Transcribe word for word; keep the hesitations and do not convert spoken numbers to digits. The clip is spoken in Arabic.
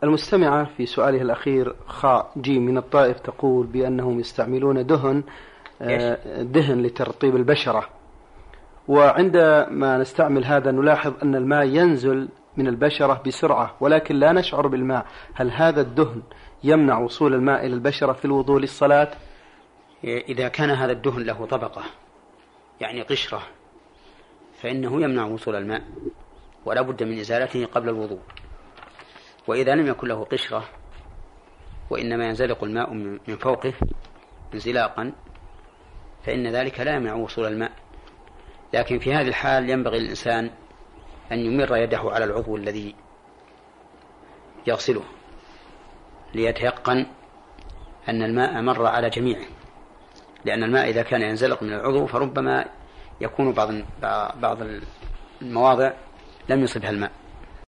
المستمعة في سؤالها الأخير خاء جيم من الطائف تقول بأنهم يستعملون دهن دهن لترطيب البشرة، وعندما نستعمل هذا نلاحظ أن الماء ينزل من البشرة بسرعة ولكن لا نشعر بالماء. هل هذا الدهن يمنع وصول الماء إلى البشرة في الوضوء للصلاة؟ إذا كان هذا الدهن له طبقة يعني قشرة فإنه يمنع وصول الماء ولا بد من إزالته قبل الوضوء. وإذا لم يكن له قشرة وإنما ينزلق الماء من فوقه انزلاقا فإن ذلك لا يمنع وصول الماء. لكن في هذه الحال ينبغي الإنسان أن يمر يده على العضو الذي يغسله ليتيقن أن الماء مر على جميعه، لأن الماء إذا كان ينزلق من العضو فربما يكون بعض بعض المواضع لم يصبها الماء.